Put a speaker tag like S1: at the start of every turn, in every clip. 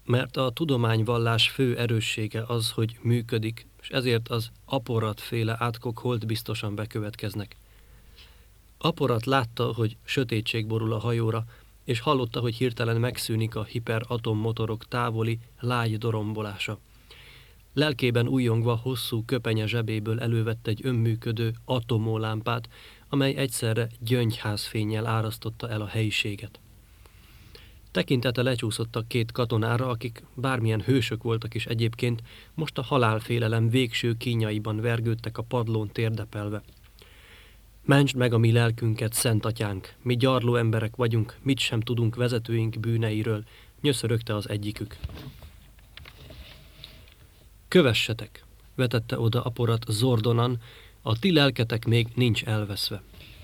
S1: Mert a tudományvallás fő erőssége az, hogy működik, és ezért az Aporat-féle átkok holtbiztosan bekövetkeznek. Aporat látta, hogy sötétség borul a hajóra, és hallotta, hogy hirtelen megszűnik a hiperatommmotorok távoli, lágy dorombolása. Lelkében újjongva hosszú köpenye zsebéből elővett egy önműködő atomólámpát, amely egyszerre gyöngyházfénnyel árasztotta el a helyiséget. Tekintete lecsúszott a két katonára, akik bármilyen hősök voltak is egyébként, most a halálfélelem végső kínjaiban vergődtek a padlón térdepelve. Mentsd meg a mi lelkünket, Szent Atyánk, mi gyarló emberek vagyunk, mit sem tudunk vezetőink bűneiről, nyöszörögte az egyikük. Kövessetek, vetette oda Aporat Zordonan, a ti lelketek még nincs elveszve.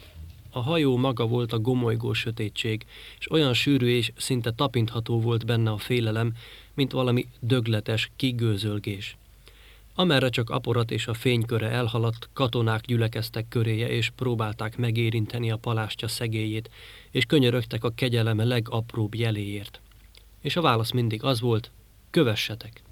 S1: A hajó maga volt a gomolygó sötétség, és olyan sűrű és szinte tapintható volt benne a félelem, mint valami dögletes kigőzölgés. Amerre csak Aporat és a fényköre elhaladt, katonák gyülekeztek köréje, és próbálták megérinteni a palástja szegélyét, és könyörögtek a kegyelem legapróbb jeléért. És a válasz mindig az volt, kövessetek.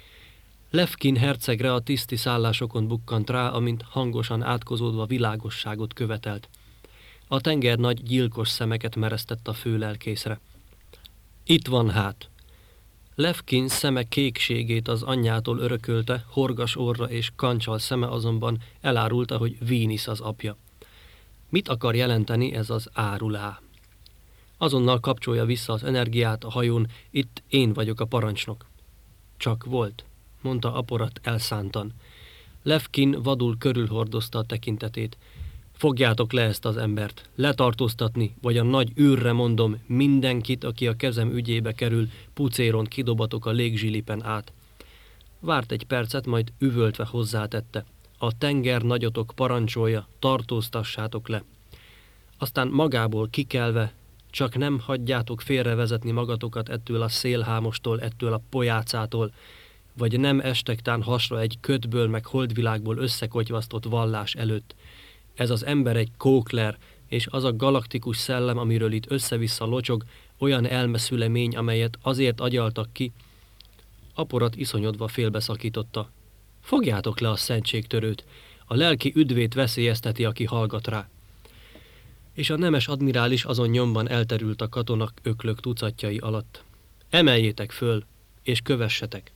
S1: Lefkin hercegre a tiszti szállásokon bukkant rá, amint hangosan átkozódva világosságot követelt. A tenger nagy gyilkos szemeket meresztett a főlelkészre. Itt van hát. Lefkin szeme kékségét az anyjától örökölte, horgas orra és kancsal szeme azonban elárulta, hogy Vínisz az apja. Mit akar jelenteni ez az árulá? Azonnal kapcsolja vissza az energiát a hajón, itt én vagyok a parancsnok. Csak volt, mondta Aporat elszántan. Lefkin vadul körülhordozta a tekintetét. Fogjátok le ezt az embert, letartóztatni, vagy a nagy űrre mondom, mindenkit, aki a kezem ügyébe kerül, pucéron kidobatok a légzsilipen át. Várt egy percet, majd üvöltve hozzátette. A tenger nagyotok parancsolja, tartóztassátok le. Aztán magából kikelve, csak nem hagyjátok félrevezetni magatokat ettől a szélhámostól, ettől a pojácától, vagy nem estektán hasra egy ködből meg holdvilágból összekotyvasztott vallás előtt. Ez az ember egy kókler, és az a galaktikus szellem, amiről itt össze-vissza locsog, olyan elmeszülemény, amelyet azért agyaltak ki. Aporat iszonyodva félbeszakította. Fogjátok le a szentségtörőt, a lelki üdvét veszélyezteti, aki hallgat rá. És a nemes admirális azon nyomban elterült a katonak öklök tucatjai alatt. Emeljétek föl, és kövessetek.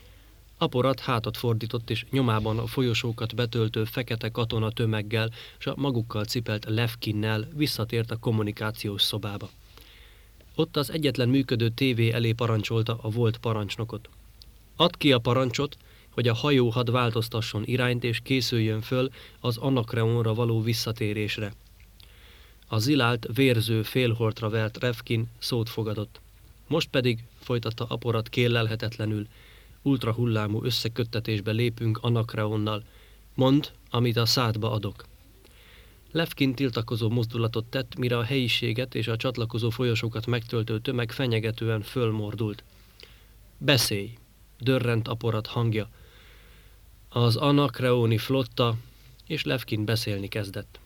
S1: Aporat hátat fordított, és nyomában a folyosókat betöltő fekete katona tömeggel, s a magukkal cipelt Lefkinnel visszatért a kommunikációs szobába. Ott az egyetlen működő tévé elé parancsolta a volt parancsnokot. Add ki a parancsot, hogy a hajó hadd változtasson irányt, és készüljön föl az Anakreonra való visszatérésre. A zilált, vérző félholtra vert Lefkin szót fogadott. Most pedig, folytatta Aporat kéllelhetetlenül, ultrahullámú összeköttetésbe lépünk Anakreonnal. Mondd, amit a szádba adok. Lefkin tiltakozó mozdulatot tett, mire a helyiséget és a csatlakozó folyosókat megtöltő tömeg fenyegetően fölmordult. Beszélj, dörrent Aporat hangja. Az Anakreoni flotta, és Lefkin beszélni kezdett.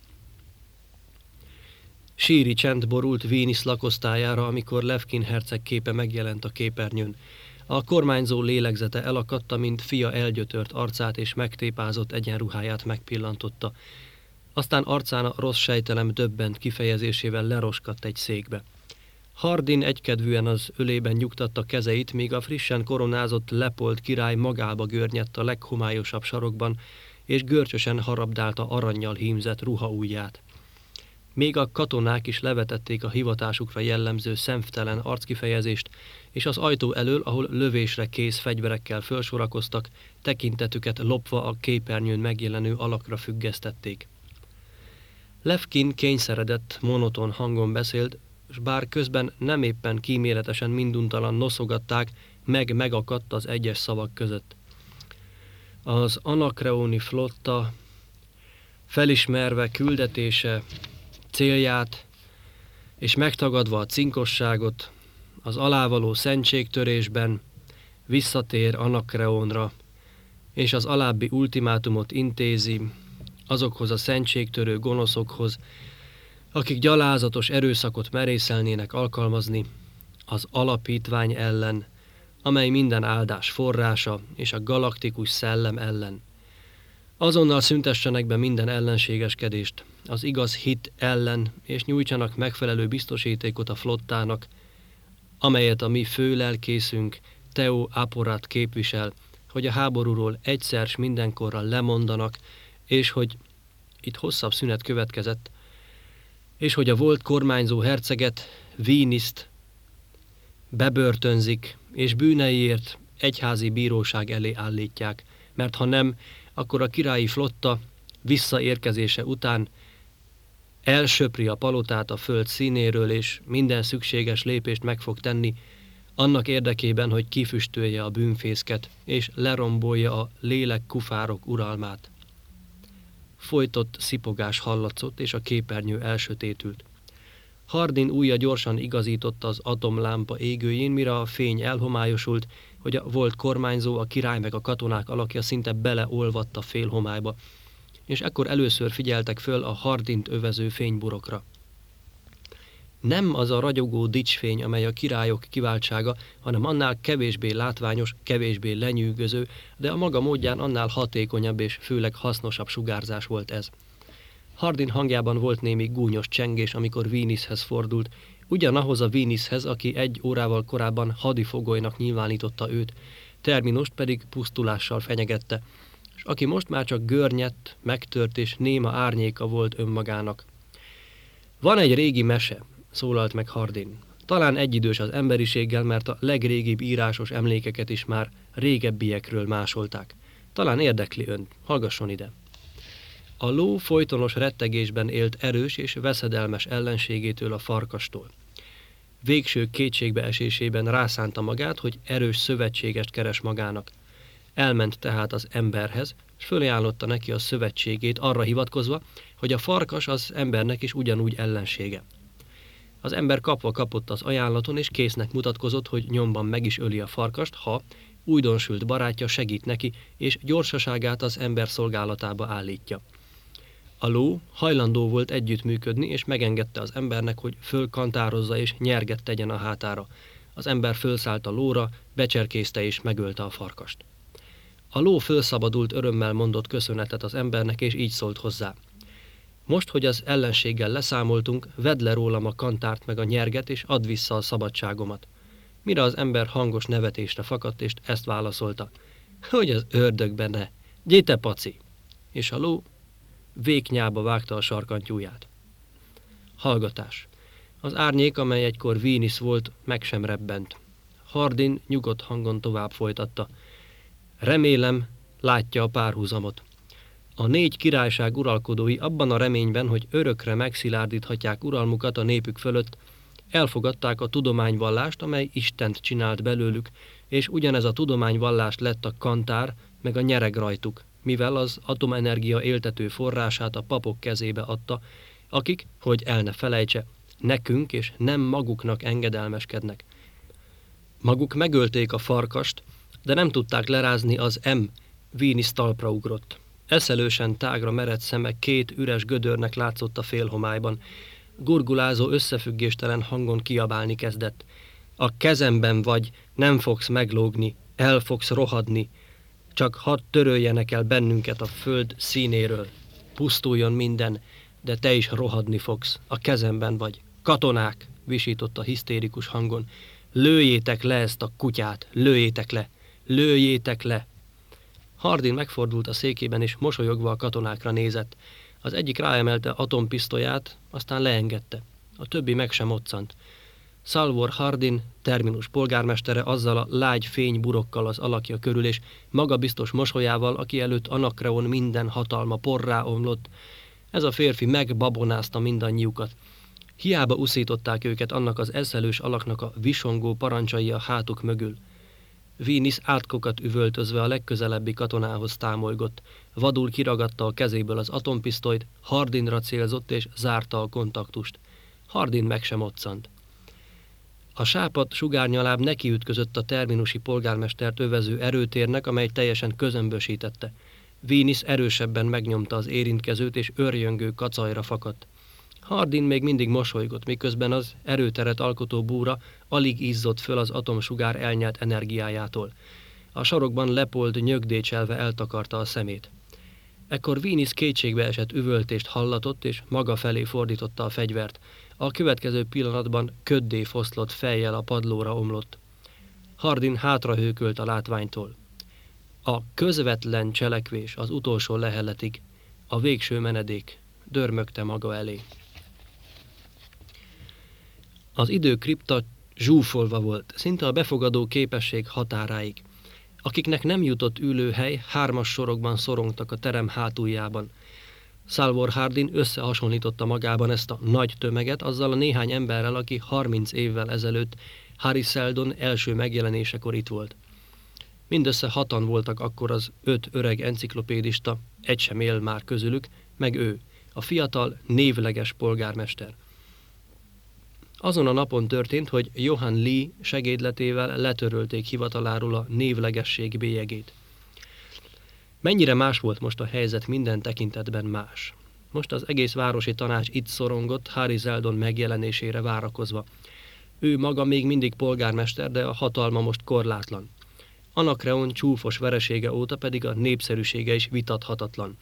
S1: Síri csend borult Vínisz lakosztályára, amikor Lefkin herceg képe megjelent a képernyőn. A kormányzó lélegzete elakadta, mint fia elgyötört arcát és megtépázott egyenruháját megpillantotta. Aztán arcán a rossz sejtelem döbbent kifejezésével leroskadt egy székbe. Hardin egykedvűen az ölében nyugtatta kezeit, míg a frissen koronázott Lepold király magába görnyedt a leghomályosabb sarokban, és görcsösen harabdálta arannyal hímzett ruhaujját. Még a katonák is levetették a hivatásukra jellemző szemtelen arckifejezést, és az ajtó elől, ahol lövésre kész fegyverekkel felsorakoztak, tekintetüket lopva a képernyőn megjelenő alakra függesztették. Lefkin kényszeredett, monoton hangon beszélt, s bár közben nem éppen kíméletesen minduntalan noszogatták, megakadt az egyes szavak között. Az Anakreoni flotta felismerve küldetése, célját, és megtagadva a cinkosságot, az alávaló szentségtörésben visszatér Anakreonra, és az alábbi ultimátumot intézi azokhoz a szentségtörő gonoszokhoz, akik gyalázatos erőszakot merészelnének alkalmazni az alapítvány ellen, amely minden áldás forrása, és a galaktikus szellem ellen. Azonnal szüntessenek be minden ellenségeskedést, az igaz hit ellen, és nyújtsanak megfelelő biztosítékot a flottának, amelyet a mi főlelkészünk, Theo Aporat képvisel, hogy a háborúról egyszer s mindenkorra lemondanak, és hogy itt hosszabb szünet következett, és hogy a volt kormányzó herceget, Viniszt bebörtönzik, és bűneiért egyházi bíróság elé állítják, mert ha nem, akkor a királyi flotta visszaérkezése után elsöpri a palotát a föld színéről, és minden szükséges lépést meg fog tenni, annak érdekében, hogy kifüstölje a bűnfészket, és lerombolja a lélekkufárok uralmát. Folytott szipogás hallatszott, és a képernyő elsötétült. Hardin ujja gyorsan igazította az atomlámpa égőjén, mire a fény elhomályosult, hogy a volt kormányzó, a király meg a katonák alakja szinte beleolvadt a félhomályba, és ekkor először figyeltek föl a Hardint övező fényburokra. Nem az a ragyogó dicsfény, amely a királyok kiváltsága, hanem annál kevésbé látványos, kevésbé lenyűgöző, de a maga módján annál hatékonyabb és főleg hasznosabb sugárzás volt ez. Hardin hangjában volt némi gúnyos csengés, amikor Vinishez fordult, ugyanahoz a Vinishez, aki 1 órával korábban hadifogolynak nyilvánította őt, Terminust pedig pusztulással fenyegette, és aki most már csak görnyedt, megtört és néma árnyéka volt önmagának. Van egy régi mese, szólalt meg Hardin. Talán egyidős az emberiséggel, mert a legrégibb írásos emlékeket is már régebbiekről másolták. Talán érdekli önt, hallgasson ide. A ló folytonos rettegésben élt erős és veszedelmes ellenségétől, a farkastól. Végső kétségbeesésében rászánta magát, hogy erős szövetségest keres magának. Elment tehát az emberhez, és fölajánlotta neki a szövetségét arra hivatkozva, hogy a farkas az embernek is ugyanúgy ellensége. Az ember kapva kapott az ajánlaton, és késznek mutatkozott, hogy nyomban meg is öli a farkast, ha újdonsült barátja segít neki, és gyorsaságát az ember szolgálatába állítja. A ló hajlandó volt együttműködni, és megengedte az embernek, hogy fölkantározza és nyerget tegyen a hátára. Az ember fölszállt a lóra, becserkészte és megölte a farkast. A ló fölszabadult, örömmel mondott köszönetet az embernek, és így szólt hozzá. Most, hogy az ellenséggel leszámoltunk, vedd le rólam a kantárt meg a nyerget, és add vissza a szabadságomat. Mire az ember hangos nevetésre fakadt, és ezt válaszolta. Hogy az ördögben ne! Gyéte, paci! És a ló véknyába vágta a sarkantyúját. Hallgatás. Az árnyék, amely egykor Vinis volt, meg sem rebbent. Hardin nyugodt hangon tovább folytatta. Remélem, látja a párhuzamot. A 4 királyság uralkodói abban a reményben, hogy örökre megszilárdíthatják uralmukat a népük fölött, elfogadták a tudományvallást, amely Istent csinált belőlük, és ugyanez a tudományvallás lett a kantár, meg a nyereg rajtuk, mivel az atomenergia éltető forrását a papok kezébe adta, akik, hogy el ne felejtse, nekünk és nem maguknak engedelmeskednek. Maguk megölték a farkast, de nem tudták lerázni az Vinis talpra ugrott. Eszelősen tágra merett szeme 2 üres gödörnek látszott a félhomályban. Gurgulázó, összefüggéstelen hangon kiabálni kezdett. A kezemben vagy, nem fogsz meglógni, el fogsz rohadni. Csak hadd töröljenek el bennünket a föld színéről. Pusztuljon minden, de te is rohadni fogsz. A kezemben vagy. Katonák, visított a hisztérikus hangon. Lőjétek le ezt a kutyát, lőjétek le, lőjétek le. Hardin megfordult a székében, és mosolyogva a katonákra nézett. Az egyik ráemelte atompisztolyát, aztán leengedte. A többi meg sem moccant. Salvor Hardin, Terminus polgármestere azzal a lágy fényburokkal az alakja körül, és magabiztos mosolyával, aki előtt Anakreon minden hatalma porrá omlott. Ez a férfi megbabonázta mindannyiukat. Hiába uszították őket annak az eszelős alaknak a visongó parancsai a hátuk mögül. Vinis átkokat üvöltözve a legközelebbi katonához támolygott. Vadul kiragadta a kezéből az atompisztolyt, Hardinra célzott és zárta a kontaktust. Hardin meg sem moccant. A sápadt sugárnyaláb nekiütközött a terminusi polgármestert övező erőtérnek, amely teljesen közömbösítette. Vinis erősebben megnyomta az érintkezőt, és örjöngő kacajra fakadt. Hardin még mindig mosolygott, miközben az erőteret alkotó búra alig izzott föl az atomsugár elnyelt energiájától. A sarokban Leopold nyögdécselve eltakarta a szemét. Ekkor Vinis kétségbe esett üvöltést hallatott, és maga felé fordította a fegyvert. A következő pillanatban köddé foszlott fejjel a padlóra omlott. Hardin hátrahőkölt a látványtól. A közvetlen cselekvés az utolsó leheletig, a végső menedék, dörmögte maga elé. Az időkripta zsúfolva volt, szinte a befogadó képesség határáig. Akiknek nem jutott ülőhely, 3-as sorokban szorongtak a terem hátuljában. Salvor Hardin összehasonlította magában ezt a nagy tömeget azzal a néhány emberrel, aki 30 évvel ezelőtt Harry Seldon első megjelenésekor itt volt. Mindössze 6-an voltak akkor az 5 öreg enciklopédista, egy sem él már közülük, meg ő, a fiatal, névleges polgármester. Azon a napon történt, hogy Johann Lee segédletével letörölték hivataláról a névlegesség bélyegét. Mennyire más volt most a helyzet, minden tekintetben más. Most az egész városi tanács itt szorongott, Harry Seldon megjelenésére várakozva. Ő maga még mindig polgármester, de a hatalma most korlátlan. Anakreon csúfos veresége óta pedig a népszerűsége is vitathatatlan.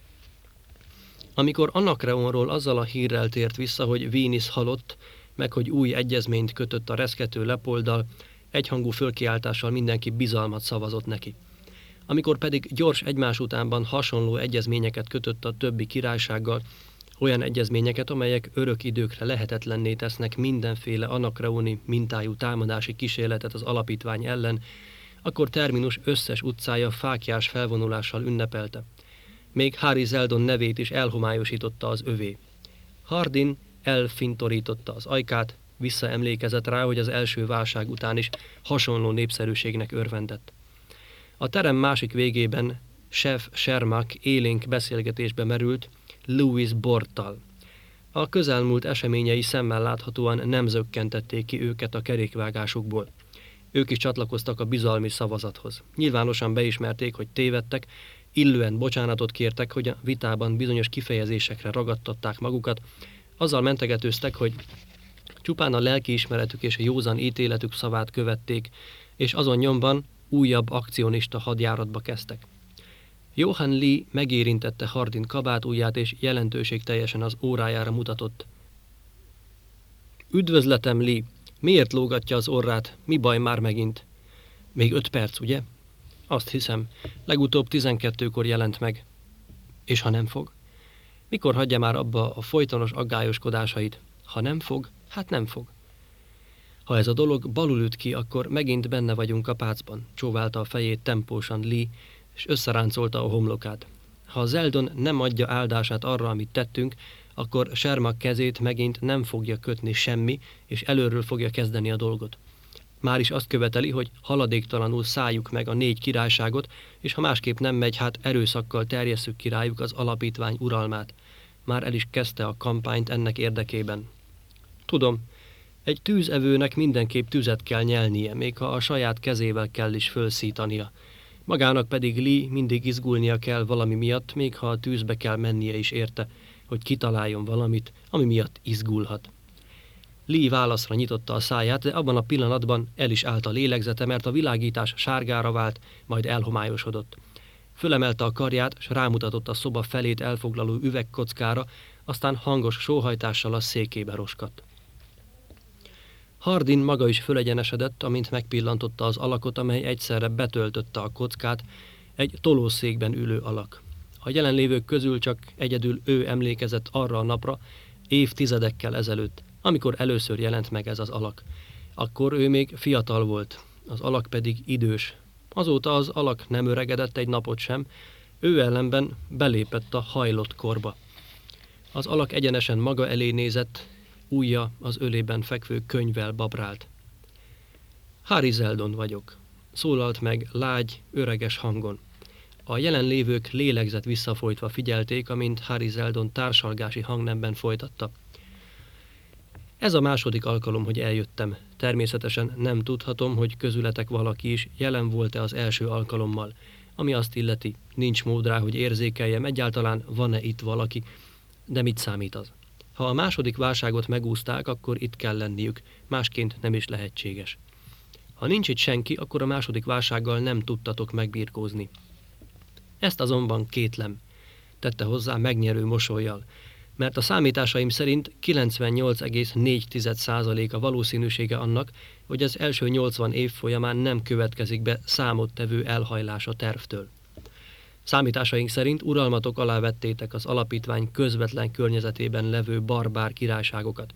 S1: Amikor Anakreonról azzal a hírrel tért vissza, hogy Vinis halott, meg hogy új egyezményt kötött a reszkető Leopolddal, egyhangú fölkiáltással mindenki bizalmat szavazott neki. Amikor pedig gyors egymás utánban hasonló egyezményeket kötött a többi királysággal, olyan egyezményeket, amelyek örök időkre lehetetlenné tesznek mindenféle anakreoni mintájú támadási kísérletet az alapítvány ellen, akkor Terminus összes utcája fáklyás felvonulással ünnepelte. Még Harry Seldon nevét is elhomályosította az övé. Hardin elfintorította az ajkát, visszaemlékezett rá, hogy az első válság után is hasonló népszerűségnek örvendett. A terem másik végében Chef Shermack élénk beszélgetésbe merült Louis Borttal. A közelmúlt eseményei szemmel láthatóan nem zökkentették ki őket a kerékvágásukból. Ők is csatlakoztak a bizalmi szavazathoz. Nyilvánosan beismerték, hogy tévedtek, illően bocsánatot kértek, hogy a vitában bizonyos kifejezésekre ragadtatták magukat, azzal mentegetőztek, hogy csupán a lelkiismeretük és a józan ítéletük szavát követték, és azon nyomban újabb akcionista hadjáratba kezdtek. Johann Lee megérintette Hardin kabátujját, és jelentőségteljesen az órájára mutatott. Üdvözletem, Lee! Miért lógatja az orrát? Mi baj már megint? Még 5 perc, ugye? Azt hiszem, legutóbb 12-kor jelent meg. És ha nem fog? Mikor hagyja már abba a folytonos aggályoskodásait? Ha nem fog, hát nem fog. Ha ez a dolog balul üt ki, akkor megint benne vagyunk a pácban, csóválta a fejét tempósan Lee, és összeráncolta a homlokát. Ha Seldon nem adja áldását arra, amit tettünk, akkor Shermack kezét megint nem fogja kötni semmi, és előről fogja kezdeni a dolgot. Már is azt követeli, hogy haladéktalanul szálljuk meg a 4 királyságot, és ha másképp nem megy, hát erőszakkal terjesszük ki rájuk az alapítvány uralmát. Már el is kezdte a kampányt ennek érdekében. Tudom, egy tűzevőnek mindenképp tüzet kell nyelnie, még ha a saját kezével kell is fölszítania. Magának pedig Lee mindig izgulnia kell valami miatt, még ha a tűzbe kell mennie is érte, hogy kitaláljon valamit, ami miatt izgulhat. Lee válaszra nyitotta a száját, de abban a pillanatban el is állt a lélegzete, mert a világítás sárgára vált, majd elhomályosodott. Fölemelte a karját, s rámutatott a szoba felét elfoglaló üvegkockára, aztán hangos sóhajtással a székébe roskadt. Hardin maga is fölegyenesedett, amint megpillantotta az alakot, amely egyszerre betöltötte a kockát, egy tolószékben ülő alak. A jelenlévők közül csak egyedül ő emlékezett arra a napra, évtizedekkel ezelőtt, amikor először jelent meg ez az alak. Akkor ő még fiatal volt, az alak pedig idős. Azóta az alak nem öregedett egy napot sem, ő ellenben belépett a hajlott korba. Az alak egyenesen maga elé nézett, ujja az ölében fekvő könyvvel babrált. Harry Seldon vagyok, szólalt meg lágy, öreges hangon. A jelenlévők lélegzet visszafolytva figyelték, amint Harry Seldon társalgási hangnemben folytatta. Ez a második alkalom, hogy eljöttem. Természetesen nem tudhatom, hogy közületek valaki is jelen volt-e az első alkalommal. Ami azt illeti, nincs mód rá, hogy érzékeljem, egyáltalán van-e itt valaki, de mit számít az? Ha a második válságot megúszták, akkor itt kell lenniük, másként nem is lehetséges. Ha nincs itt senki, akkor a második válsággal nem tudtatok megbirkózni. Ezt azonban kétlem, tette hozzá megnyerő mosollyal, mert a számításaim szerint 98,4% a valószínűsége annak, hogy az első 80 év folyamán nem következik be számottevő elhajlás a tervtől. Számításaink szerint uralmatok alá vettétek az alapítvány közvetlen környezetében levő barbár királyságokat.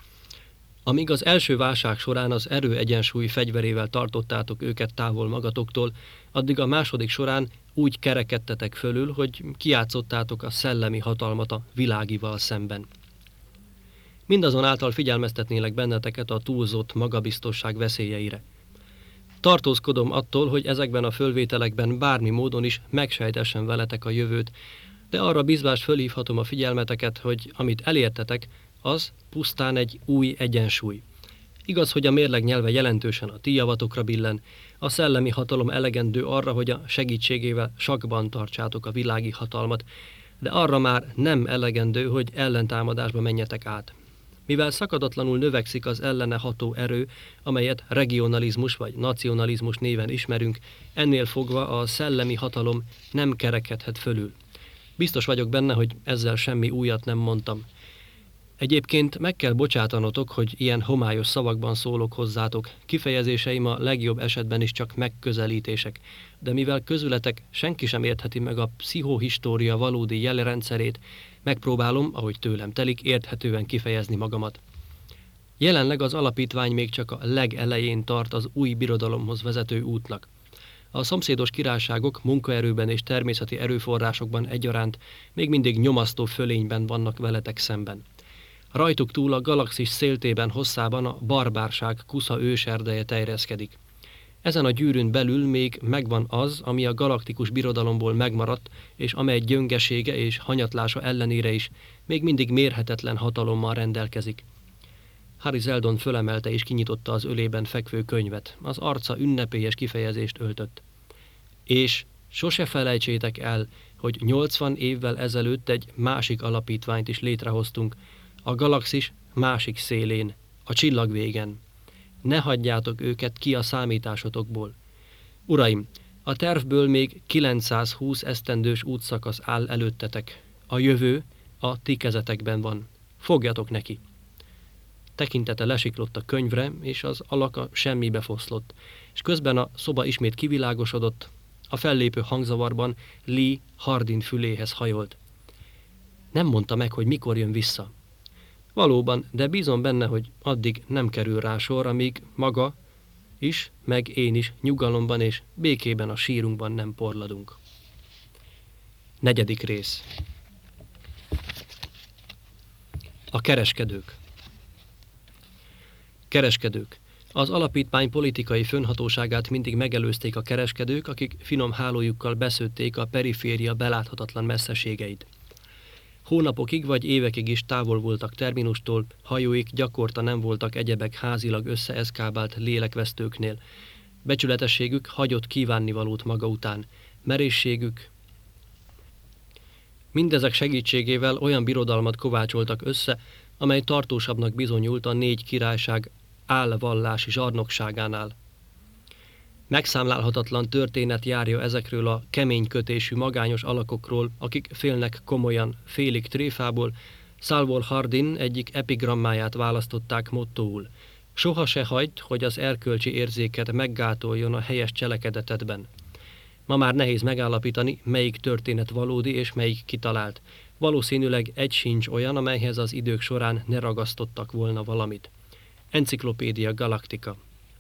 S1: Amíg az első válság során az erőegyensúly fegyverével tartottátok őket távol magatoktól, addig a második során úgy kerekedtetek fölül, hogy kijátszottátok a szellemi hatalmat a világival szemben. Mindazonáltal figyelmeztetnélek benneteket a túlzott magabiztosság veszélyeire. Tartózkodom attól, hogy ezekben a fölvételekben bármi módon is megsejtessen veletek a jövőt, de arra bizvás fölhívhatom a figyelmeteket, hogy amit elértetek, az pusztán egy új egyensúly. Igaz, hogy a mérleg nyelve jelentősen a ti javatokra billen, a szellemi hatalom elegendő arra, hogy a segítségével sakban tartsátok a világi hatalmat, de arra már nem elegendő, hogy ellentámadásba menjetek át. Mivel szakadatlanul növekszik az ellene ható erő, amelyet regionalizmus vagy nacionalizmus néven ismerünk, ennél fogva a szellemi hatalom nem kerekedhet fölül. Biztos vagyok benne, hogy ezzel semmi újat nem mondtam. Egyébként meg kell bocsátanotok, hogy ilyen homályos szavakban szólok hozzátok, kifejezéseim a legjobb esetben is csak megközelítések, de mivel közületek senki sem értheti meg a pszichohistória valódi jelrendszerét, megpróbálom, ahogy tőlem telik, érthetően kifejezni magamat. Jelenleg az alapítvány még csak a legelején tart az új birodalomhoz vezető útnak. A szomszédos királyságok munkaerőben és természeti erőforrásokban egyaránt még mindig nyomasztó fölényben vannak veletek szemben. Rajtuk túl a galaxis széltében hosszában a barbárság kusza őserdeje terjeszkedik. Ezen a gyűrűn belül még megvan az, ami a galaktikus birodalomból megmaradt, és amely gyöngesége és hanyatlása ellenére is még mindig mérhetetlen hatalommal rendelkezik. Harry Zeldon fölemelte és kinyitotta az ölében fekvő könyvet. Az arca ünnepélyes kifejezést öltött. És sose felejtsétek el, hogy 80 évvel ezelőtt egy másik alapítványt is létrehoztunk, a galaxis másik szélén, a csillagvégen. Ne hagyjátok őket ki a számításotokból. Uraim, a tervből még 920 esztendős útszakasz áll előttetek. A jövő a ti kezetekben van. Fogjatok neki! Tekintete lesiklott a könyvre, és az alaka semmibe foszlott, és közben a szoba ismét kivilágosodott, a fellépő hangzavarban Lee Hardin füléhez hajolt. Nem mondta meg, hogy mikor jön vissza. Valóban, de bízom benne, hogy addig nem kerül rá sor, amíg maga is, meg én is nyugalomban és békében a sírunkban nem porladunk. 4. rész. A kereskedők. Kereskedők. Az alapítvány politikai fönhatóságát mindig megelőzték a kereskedők, akik finom hálójukkal beszőtték a periféria beláthatatlan messzeségeit. Hónapokig vagy évekig is távol voltak terminustól, hajóik gyakorta nem voltak egyebek házilag összeeszkábált lélekvesztőknél. Becsületességük hagyott kívánnivalót maga után, merészségük. Mindezek segítségével olyan birodalmat kovácsoltak össze, amely tartósabbnak bizonyult a 4 királyság álvallási zsarnokságánál. Megszámlálhatatlan történet járja ezekről a kemény kötésű magányos alakokról, akik félnek komolyan, félig tréfából. Salvor Hardin egyik epigrammáját választották mottóul. Soha se hagyd, hogy az erkölcsi érzéket meggátoljon a helyes cselekedetedben. Ma már nehéz megállapítani, melyik történet valódi és melyik kitalált. Valószínűleg egy sincs olyan, amelyhez az idők során ne ragasztottak volna valamit. Encyclopedia Galactica.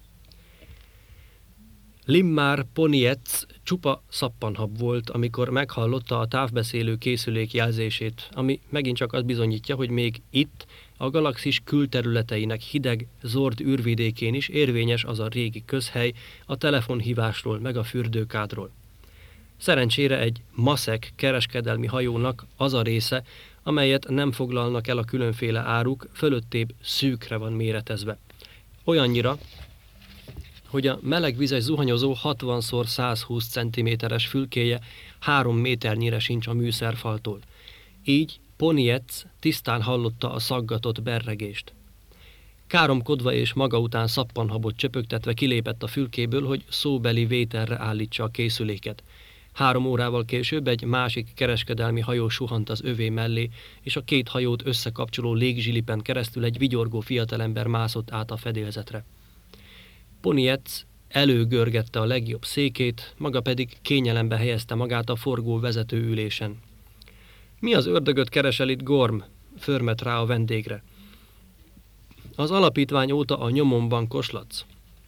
S1: Limmar Ponietz csupa szappanhab volt, amikor meghallotta a távbeszélő készülék jelzését, ami megint csak azt bizonyítja, hogy még itt, a galaxis külterületeinek hideg, zord űrvidékén is érvényes az a régi közhely a telefonhívásról meg a fürdőkádról. Szerencsére egy maszek kereskedelmi hajónak az a része, amelyet nem foglalnak el a különféle áruk, fölöttébb szűkre van méretezve. Olyannyira, hogy a melegvizes zuhanyozó 60x120 cm-es fülkéje 3 méternyire sincs a műszerfaltól. Így Ponietz tisztán hallotta a szaggatott berregést. Káromkodva és maga után szappanhabot csöpögtetve kilépett a fülkéből, hogy szóbeli vételre állítsa a készüléket. 3 órával később egy másik kereskedelmi hajó suhant az övé mellé, és a 2 hajót összekapcsoló légzsilipen keresztül egy vigyorgó fiatalember mászott át a fedélzetre. Ponietz előgörgette a legjobb székét, maga pedig kényelembe helyezte magát a forgó vezető ülésen. Mi az ördögöt keresel itt, Gorm? Förmet rá a vendégre. Az alapítvány óta a nyomomban koslatsz.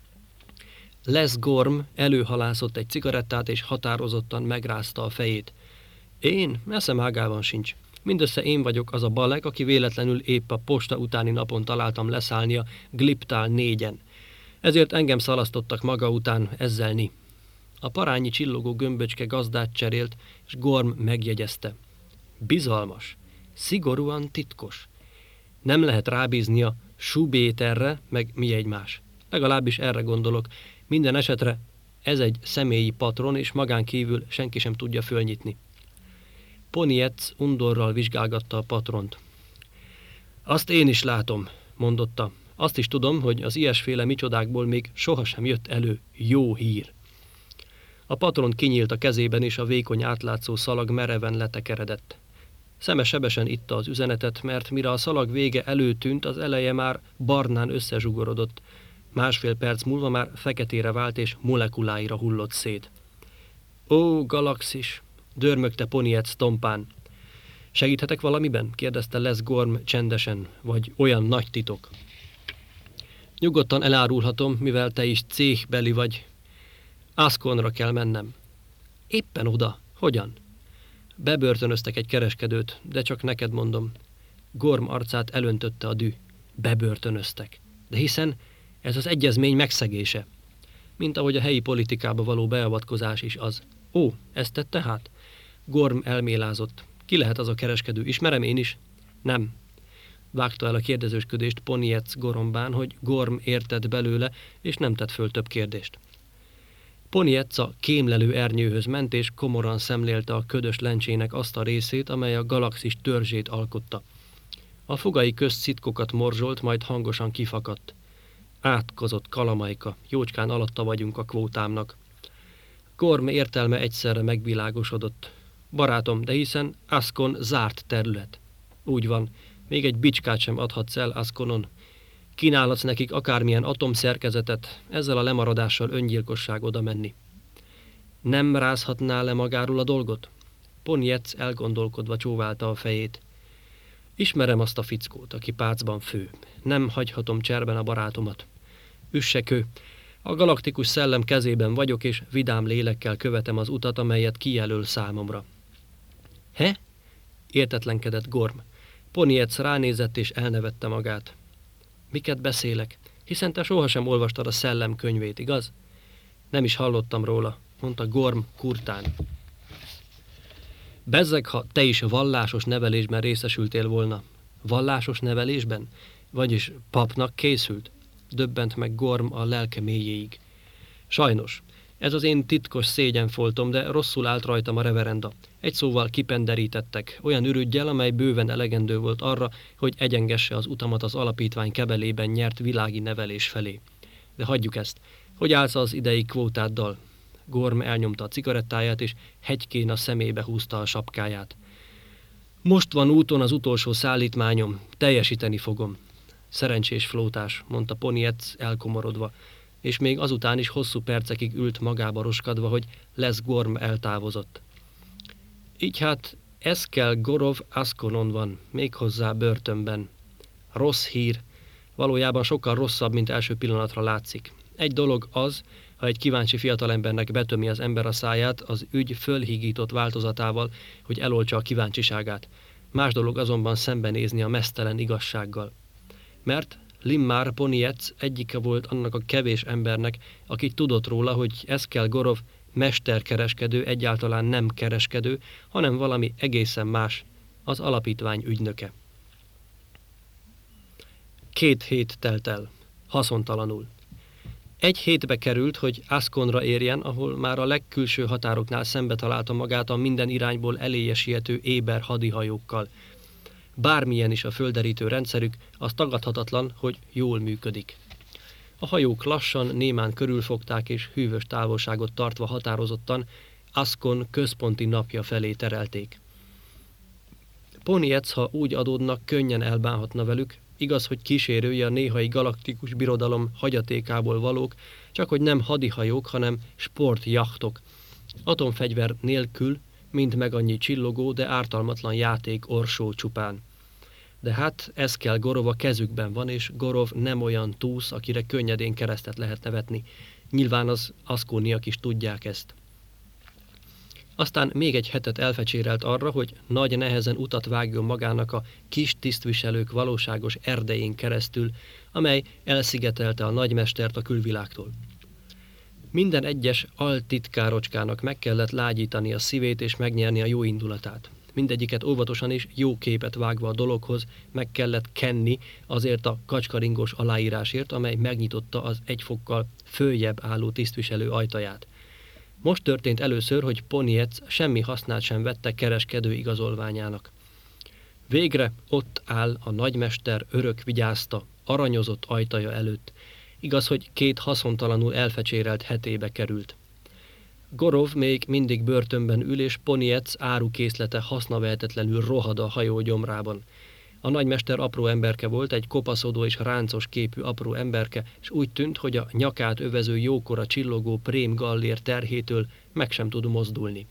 S1: Les Gorm előhalászott egy cigarettát, és határozottan megrázta a fejét. Én? Eszem ágában sincs. Mindössze én vagyok az a balek, aki véletlenül épp a posta utáni napon találtam leszállni a Gliptál 4-en. Ezért engem szalasztottak maga után ezzelni. A parányi csillogó gömböcske gazdát cserélt, és Gorm megjegyezte. Bizalmas, szigorúan titkos. Nem lehet rábízni a Schubéterre, meg mi egymás. Legalábbis erre gondolok. Minden esetre ez egy személyi patron, és magán kívül senki sem tudja fölnyitni. Ponietz undorral vizsgálgatta a patront. Azt én is látom, mondotta. Azt is tudom, hogy az ilyesféle micsodákból még sohasem jött elő jó hír. A patron kinyílt a kezében, és a vékony átlátszó szalag mereven letekeredett. Szeme sebesen itta az üzenetet, mert mire a szalag vége előtűnt, az eleje már barnán összezsugorodott. 1,5 perc múlva már feketére vált, és molekuláira hullott szét. Ó, galaxis! Dörmögte Ponietz tompán. Segíthetek valamiben? Kérdezte Les Gorm csendesen, vagy olyan nagy titok. Nyugodtan elárulhatom, mivel te is céhbeli vagy. Asconra kell mennem. Éppen oda. Hogyan? Bebörtönöztek egy kereskedőt, de csak neked mondom. Gorm arcát elöntötte a dű. Bebörtönöztek. De hiszen ez az egyezmény megszegése. Mint ahogy a helyi politikába való beavatkozás is az. Ó, ezt tette hát? Gorm elmélázott. Ki lehet az a kereskedő? Ismerem én is? Nem. Vágta el a kérdezősködést Ponietz gorombán, hogy Gorm értett belőle, és nem tett föl több kérdést. Ponietz a kémlelő ernyőhöz ment, és komoran szemlélte a ködös lencsének azt a részét, amely a galaxis törzsét alkotta. A fogai közt szitkokat morzsolt, majd hangosan kifakadt. Átkozott kalamajka, jócskán alatta vagyunk a kvótámnak. Gorm értelme egyszerre megvilágosodott. Barátom, de hiszen Ascon zárt terület. Úgy van, még egy bicskát sem adhatsz el Asconon. Kínálhatsz nekik akármilyen atomszerkezetet, ezzel a lemaradással öngyilkosság oda menni. Nem rázhatná le magáról a dolgot? Ponietz elgondolkodva csóválta a fejét. Ismerem azt a fickót, aki pácban fő. Nem hagyhatom cserben a barátomat. Üssekő. A galaktikus szellem kezében vagyok, és vidám lélekkel követem az utat, amelyet kijelöl számomra. He? Értetlenkedett Gorm. Ponietz ránézett, és elnevette magát. Miket beszélek? Hiszen te sohasem olvastad a szellem könyvét, igaz? Nem is hallottam róla, mondta Gorm kurtán. Bezzeg, ha te is vallásos nevelésben részesültél volna. Vallásos nevelésben? Vagyis papnak készült? Döbbent meg Gorm a lelke mélyéig. Sajnos, ez az én titkos szégyenfoltom, de rosszul állt rajtam a reverenda. Egy szóval kipenderítettek, olyan ürüggyel, amely bőven elegendő volt arra, hogy egyengesse az utamat az alapítvány kebelében nyert világi nevelés felé. De hagyjuk ezt. Hogy állsz az idei kvótáddal? Gorm elnyomta a cigarettáját, és hegykén a szemébe húzta a sapkáját. Most van úton az utolsó szállítmányom, teljesíteni fogom. Szerencsés flótás, mondta Ponietz elkomorodva, és még azután is hosszú percekig ült magába roskadva, hogy Les Gorm eltávozott. Így hát Eskel Gorov Asconon van, méghozzá börtönben. Rossz hír, valójában sokkal rosszabb, mint első pillanatra látszik. Egy dolog az, ha egy kíváncsi fiatalembernek betömi az ember a száját az ügy fölhígított változatával, hogy eloltsa a kíváncsiságát. Más dolog azonban szembenézni a meztelen igazsággal. Mert Limmár Ponietz egyike volt annak a kevés embernek, aki tudott róla, hogy Eskel Gorov mesterkereskedő egyáltalán nem kereskedő, hanem valami egészen más, az alapítvány ügynöke. 2 hét telt el, haszontalanul. 1 hétbe került, hogy Asconra érjen, ahol már a legkülső határoknál szembe találta magát a minden irányból eléje siető éber hadihajókkal. Bármilyen is a földerítő rendszerük, az tagadhatatlan, hogy jól működik. A hajók lassan, némán körülfogták és hűvös távolságot tartva határozottan Ascon központi napja felé terelték. Ponietz, ha úgy adódnak, könnyen elbánhatna velük, igaz, hogy kísérői a néhai galaktikus birodalom hagyatékából valók, csak hogy nem hadihajók, hanem sportjachtok. Atomfegyver nélkül, mind meg annyi csillogó, de ártalmatlan játék orsó csupán. De hát ez kell, Gorov a kezükben van, és Gorov nem olyan túsz, akire könnyedén keresztet lehetne vetni. Nyilván az aszkóniak is tudják ezt. Aztán még egy hetet elfecsérelt arra, hogy nagy nehezen utat vágjon magának a kis tisztviselők valóságos erdején keresztül, amely elszigetelte a nagymestert a külvilágtól. Minden egyes altitkárocskának meg kellett lágyítani a szívét és megnyerni a jó indulatát. Mindegyiket óvatosan és jó képet vágva a dologhoz meg kellett kenni azért a kacskaringós aláírásért, amely megnyitotta az egy fokkal följebb álló tisztviselő ajtaját. Most történt először, hogy Ponietz semmi hasznát sem vette kereskedő igazolványának. Végre ott áll a nagymester örök vigyázta, aranyozott ajtaja előtt. Igaz, hogy 2 haszontalanul elfecsérelt hetébe került. Gorov még mindig börtönben ül, és Ponietz árukészlete hasznavehetetlenül rohad a hajó gyomrában. A nagymester apró emberke volt, egy kopaszodó és ráncos képű apró emberke, és úgy tűnt, hogy a nyakát övező jókora csillogó prém gallér terhétől meg sem tud mozdulni.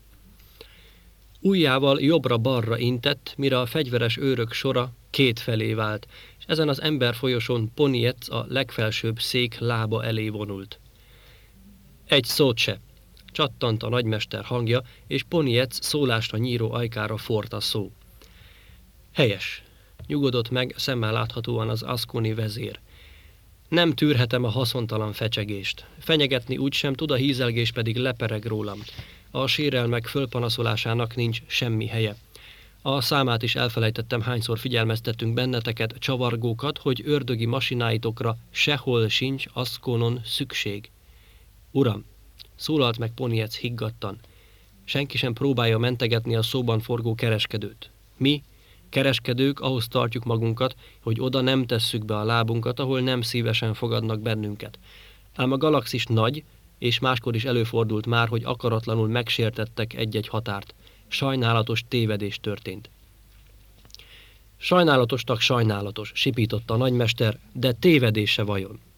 S1: Ujjával jobbra-balra intett, mire a fegyveres őrök sora 2 felé vált, és ezen az emberfolyosón Ponietz a legfelsőbb szék lába elé vonult. Egy szót se! Csattant a nagymester hangja, és Ponietz szólásra nyíró ajkára forrt a szó. Helyes! Nyugodott meg szemmel láthatóan az aszkoni vezér. Nem tűrhetem a haszontalan fecsegést. Fenyegetni úgysem tud, a hízelgés pedig lepereg rólam. A sérelmek fölpanaszolásának nincs semmi helye. A számát is elfelejtettem, hányszor figyelmeztettünk benneteket, csavargókat, hogy ördögi masináitokra sehol sincs Aszkonon szükség. Uram, szólalt meg Ponietz higgadtan, senki sem próbálja mentegetni a szóban forgó kereskedőt. Mi, kereskedők, ahhoz tartjuk magunkat, hogy oda nem tesszük be a lábunkat, ahol nem szívesen fogadnak bennünket. Ám a galaxis nagy, és máskor is előfordult már, hogy akaratlanul megsértettek egy-egy határt. Sajnálatos tévedés történt. Sajnálatosnak sajnálatos, sipította a nagymester, de tévedése vajon?